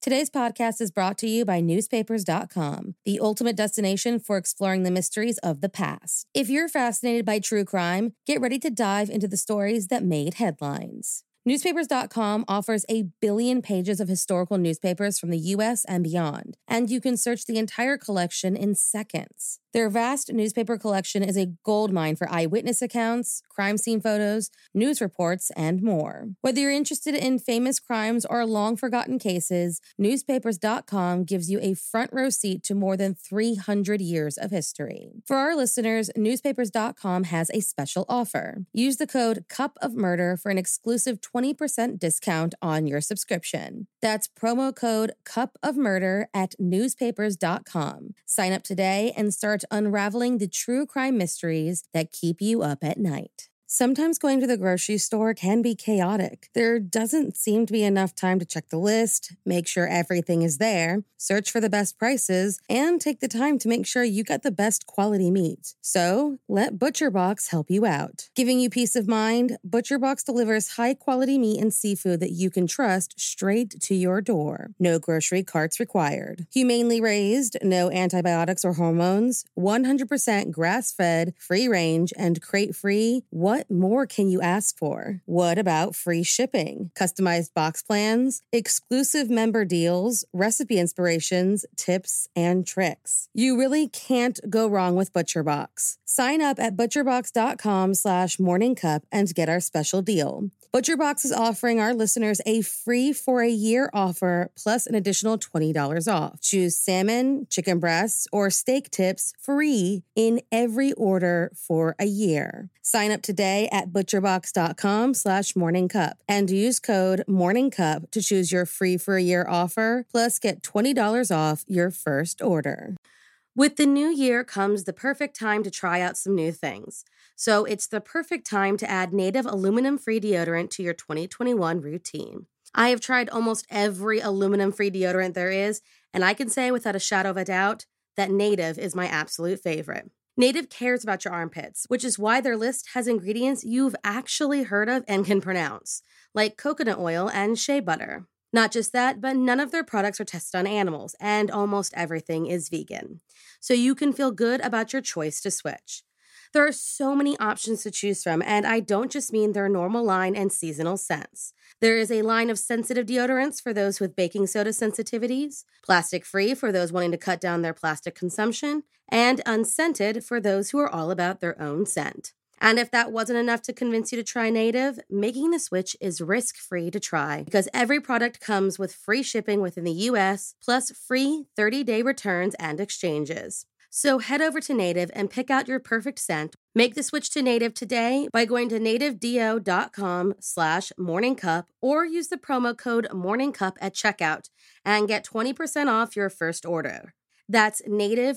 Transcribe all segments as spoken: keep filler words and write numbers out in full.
Today's podcast is brought to you by newspapers dot com, the ultimate destination for exploring the mysteries of the past. If you're fascinated by true crime, get ready to dive into the stories that made headlines. newspapers dot com offers a billion pages of historical newspapers from the U S and beyond, and you can search the entire collection in seconds. Their vast newspaper collection is a goldmine for eyewitness accounts, crime scene photos, news reports, and more. Whether you're interested in famous crimes or long-forgotten cases, newspapers dot com gives you a front row seat to more than three hundred years of history. For our listeners, newspapers dot com has a special offer. Use the code Cup of Murder for an exclusive twenty percent discount on your subscription. That's promo code Cup of Murder at newspapers dot com. Sign up today and start unraveling the true crime mysteries that keep you up at night. Sometimes going to the grocery store can be chaotic. There doesn't seem to be enough time to check the list, make sure everything is there, search for the best prices, and take the time to make sure you get the best quality meat. So, let ButcherBox help you out. Giving you peace of mind, ButcherBox delivers high-quality meat and seafood that you can trust straight to your door. No grocery carts required. Humanely raised, no antibiotics or hormones, one hundred percent grass-fed, free-range, and crate-free. What more can you ask for? What about free shipping, customized box plans, exclusive member deals, recipe inspirations, tips, and tricks? You really can't go wrong with ButcherBox. Sign up at butcherbox dot com slash morning cup and get our special deal. ButcherBox is offering our listeners a free for a year offer plus an additional twenty dollars off. Choose salmon, chicken breasts, or steak tips free in every order for a year. Sign up today at butcherbox dot com slash morning cup and use code morning cup to choose your free for a year offer plus get twenty dollars off your first order. With the new year comes the perfect time to try out some new things. So it's the perfect time to add Native aluminum-free deodorant to your twenty twenty-one routine. I have tried almost every aluminum-free deodorant there is, and I can say without a shadow of a doubt that Native is my absolute favorite. Native cares about your armpits, which is why their list has ingredients you've actually heard of and can pronounce, like coconut oil and shea butter. Not just that, but none of their products are tested on animals, and almost everything is vegan. So you can feel good about your choice to switch. There are so many options to choose from, and I don't just mean their normal line and seasonal scents. There is a line of sensitive deodorants for those with baking soda sensitivities, plastic-free for those wanting to cut down their plastic consumption, and unscented for those who are all about their own scent. And if that wasn't enough to convince you to try Native, making the switch is risk-free to try because every product comes with free shipping within the U S, plus free thirty-day returns and exchanges. So head over to Native and pick out your perfect scent. Make the switch to Native today by going to native deo dot com slash morning cup or use the promo code morning cup at checkout and get twenty percent off your first order. That's native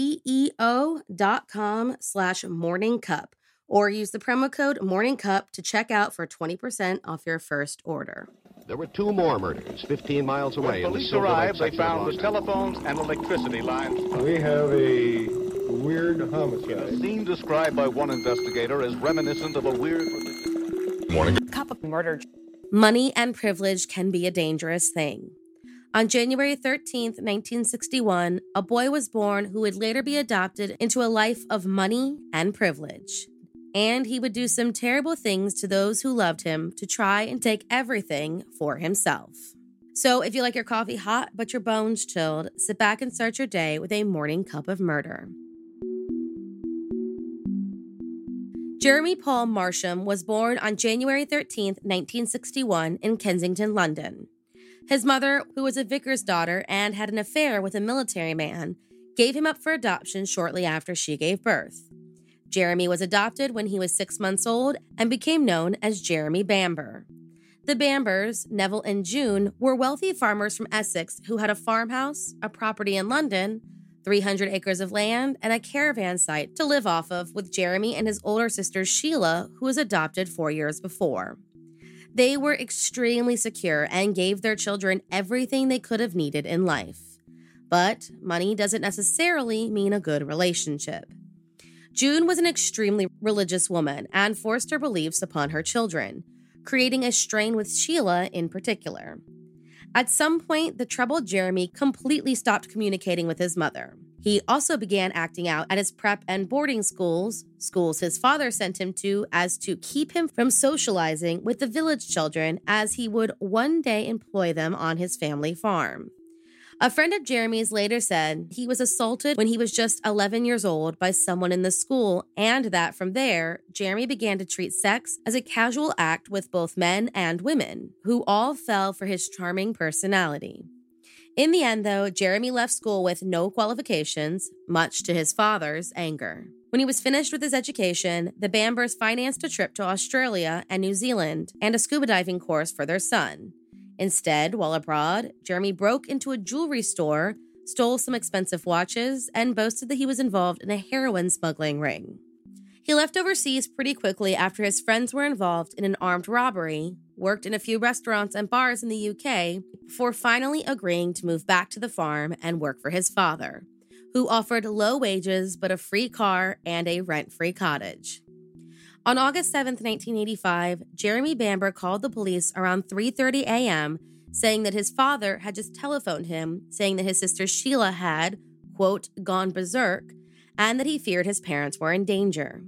deo dot com slash morning cup. Or use the promo code MORNINGCUP to check out for twenty percent off your first order. There were two more murders fifteen miles away. When police arrived, they found the telephones and electricity lines. We have a weird homicide. A scene described by one investigator as reminiscent of a weird... Morning. Cup of murder. Money and privilege can be a dangerous thing. On January thirteenth, nineteen sixty-one, a boy was born who would later be adopted into a life of money and privilege. And he would do some terrible things to those who loved him to try and take everything for himself. So if you like your coffee hot but your bones chilled, sit back and start your day with a morning cup of murder. Jeremy Paul Marsham was born on January thirteenth, nineteen sixty-one in Kensington, London. His mother, who was a vicar's daughter and had an affair with a military man, gave him up for adoption shortly after she gave birth. Jeremy was adopted when he was six months old and became known as Jeremy Bamber. The Bambers, Neville and June, were wealthy farmers from Essex who had a farmhouse, a property in London, three hundred acres of land, and a caravan site to live off of with Jeremy and his older sister Sheila, who was adopted four years before. They were extremely secure and gave their children everything they could have needed in life. But money doesn't necessarily mean a good relationship. June was an extremely religious woman and forced her beliefs upon her children, creating a strain with Sheila in particular. At some point, the troubled Jeremy completely stopped communicating with his mother. He also began acting out at his prep and boarding schools, schools his father sent him to, as to keep him from socializing with the village children, as he would one day employ them on his family farm. A friend of Jeremy's later said he was assaulted when he was just eleven years old by someone in the school, and that from there, Jeremy began to treat sex as a casual act with both men and women, who all fell for his charming personality. In the end, though, Jeremy left school with no qualifications, much to his father's anger. When he was finished with his education, the Bambers financed a trip to Australia and New Zealand and a scuba diving course for their son. Instead, while abroad, Jeremy broke into a jewelry store, stole some expensive watches, and boasted that he was involved in a heroin smuggling ring. He left overseas pretty quickly after his friends were involved in an armed robbery, worked in a few restaurants and bars in the U K, before finally agreeing to move back to the farm and work for his father, who offered low wages but a free car and a rent-free cottage. On August seventh, nineteen eighty-five, Jeremy Bamber called the police around three thirty a.m., saying that his father had just telephoned him, saying that his sister Sheila had, quote, gone berserk, and that he feared his parents were in danger.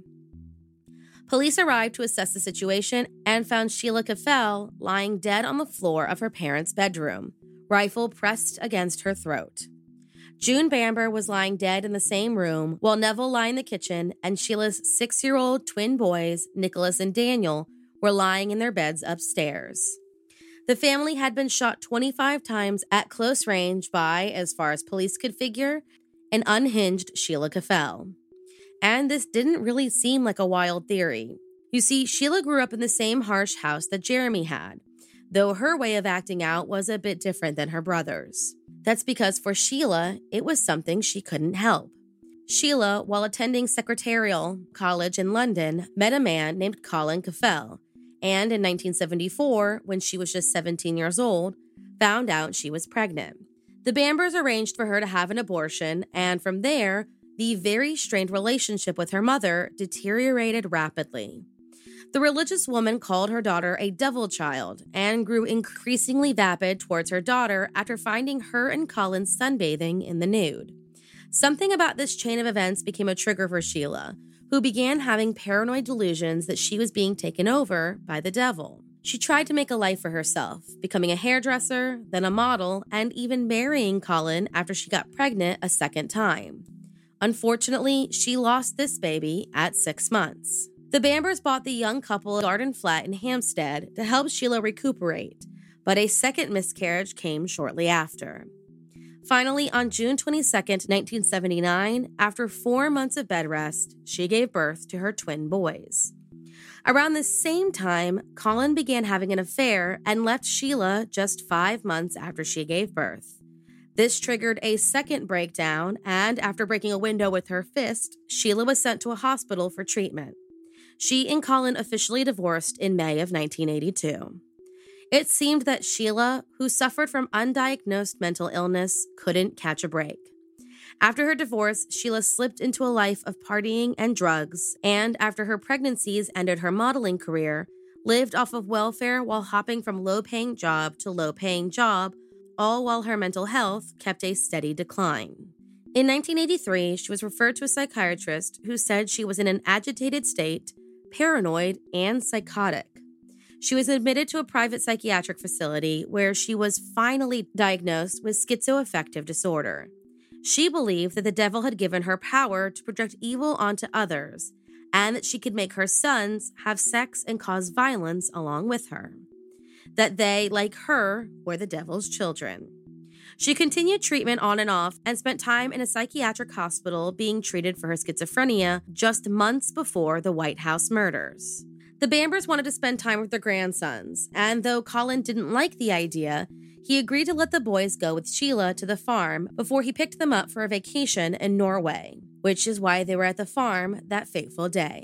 Police arrived to assess the situation and found Sheila Caffel lying dead on the floor of her parents' bedroom, rifle pressed against her throat. June Bamber was lying dead in the same room, while Neville lay in the kitchen, and Sheila's six-year-old twin boys, Nicholas and Daniel, were lying in their beds upstairs. The family had been shot twenty-five times at close range by, as far as police could figure, an unhinged Sheila Caffel. And this didn't really seem like a wild theory. You see, Sheila grew up in the same harsh house that Jeremy had, though her way of acting out was a bit different than her brother's. That's because for Sheila, it was something she couldn't help. Sheila, while attending Secretarial College in London, met a man named Colin Caffel, and in nineteen seventy-four, when she was just seventeen years old, found out she was pregnant. The Bambers arranged for her to have an abortion, and from there, the very strained relationship with her mother deteriorated rapidly. The religious woman called her daughter a devil child and grew increasingly vapid towards her daughter after finding her and Colin sunbathing in the nude. Something about this chain of events became a trigger for Sheila, who began having paranoid delusions that she was being taken over by the devil. She tried to make a life for herself, becoming a hairdresser, then a model, and even marrying Colin after she got pregnant a second time. Unfortunately, she lost this baby at six months. The Bambers bought the young couple a garden flat in Hampstead to help Sheila recuperate, but a second miscarriage came shortly after. Finally, on June twenty-second, nineteen seventy-nine, after four months of bed rest, she gave birth to her twin boys. Around the same time, Colin began having an affair and left Sheila just five months after she gave birth. This triggered a second breakdown, and after breaking a window with her fist, Sheila was sent to a hospital for treatment. She and Colin officially divorced in May of nineteen eighty-two. It seemed that Sheila, who suffered from undiagnosed mental illness, couldn't catch a break. After her divorce, Sheila slipped into a life of partying and drugs, and after her pregnancies ended her modeling career, lived off of welfare while hopping from low-paying job to low-paying job, all while her mental health kept a steady decline. In nineteen eighty-three, she was referred to a psychiatrist who said she was in an agitated state, paranoid, and psychotic. She was admitted to a private psychiatric facility where she was finally diagnosed with schizoaffective disorder. She believed that the devil had given her power to project evil onto others, and that she could make her sons have sex and cause violence along with her. That they, like her, were the devil's children. She continued treatment on and off and spent time in a psychiatric hospital being treated for her schizophrenia just months before the White House murders. The Bambers wanted to spend time with their grandsons, and though Colin didn't like the idea, he agreed to let the boys go with Sheila to the farm before he picked them up for a vacation in Norway, which is why they were at the farm that fateful day.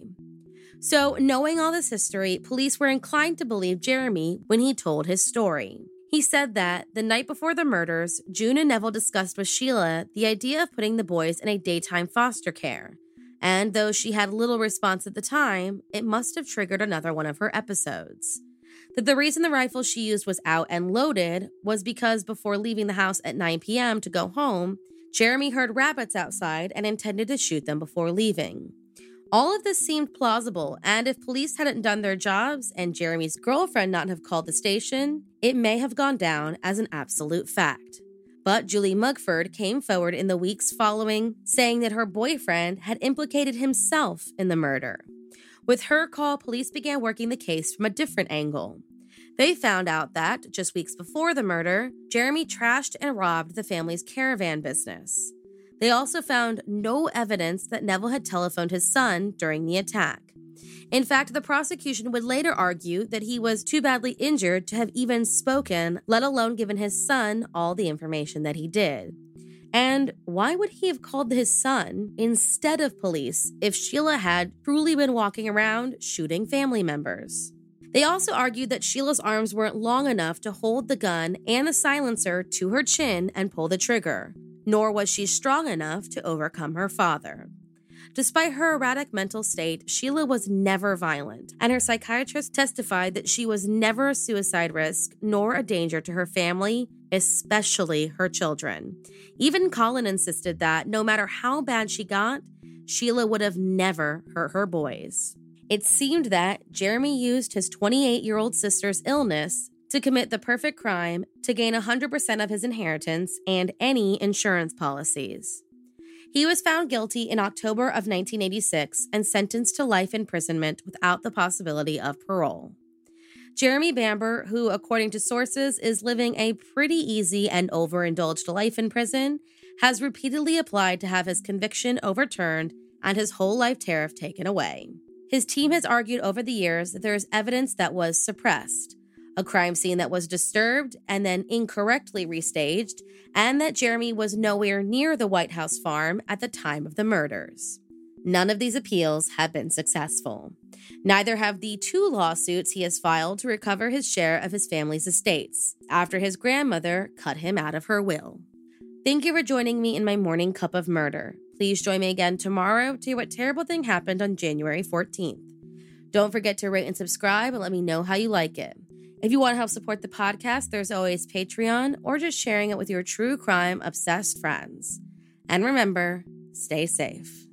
So, knowing all this history, police were inclined to believe Jeremy when he told his story. He said that, the night before the murders, June and Neville discussed with Sheila the idea of putting the boys in a daytime foster care, and though she had little response at the time, it must have triggered another one of her episodes. That the reason the rifle she used was out and loaded was because before leaving the house at nine p.m. to go home, Jeremy heard rabbits outside and intended to shoot them before leaving. All of this seemed plausible, and if police hadn't done their jobs and Jeremy's girlfriend not have called the station, it may have gone down as an absolute fact. But Julie Mugford came forward in the weeks following, saying that her boyfriend had implicated himself in the murder. With her call, police began working the case from a different angle. They found out that, just weeks before the murder, Jeremy trashed and robbed the family's caravan business. They also found no evidence that Neville had telephoned his son during the attack. In fact, the prosecution would later argue that he was too badly injured to have even spoken, let alone given his son all the information that he did. And why would he have called his son instead of police if Sheila had truly been walking around shooting family members? They also argued that Sheila's arms weren't long enough to hold the gun and the silencer to her chin and pull the trigger, nor was she strong enough to overcome her father. Despite her erratic mental state, Sheila was never violent, and her psychiatrist testified that she was never a suicide risk nor a danger to her family, especially her children. Even Colin insisted that no matter how bad she got, Sheila would have never hurt her boys. It seemed that Jeremy used his twenty-eight-year-old sister's illness to commit the perfect crime to gain one hundred percent of his inheritance and any insurance policies. He was found guilty in October of nineteen eighty-six and sentenced to life imprisonment without the possibility of parole. Jeremy Bamber, who, according to sources, is living a pretty easy and overindulged life in prison, has repeatedly applied to have his conviction overturned and his whole life tariff taken away. His team has argued over the years that there is evidence that was suppressed, a crime scene that was disturbed and then incorrectly restaged, and that Jeremy was nowhere near the White House farm at the time of the murders. None of these appeals have been successful. Neither have the two lawsuits he has filed to recover his share of his family's estates, after his grandmother cut him out of her will. Thank you for joining me in my morning cup of murder. Please join me again tomorrow to hear what terrible thing happened on January fourteenth. Don't forget to rate and subscribe and let me know how you like it. If you want to help support the podcast, there's always Patreon or just sharing it with your true crime obsessed friends. And remember, stay safe.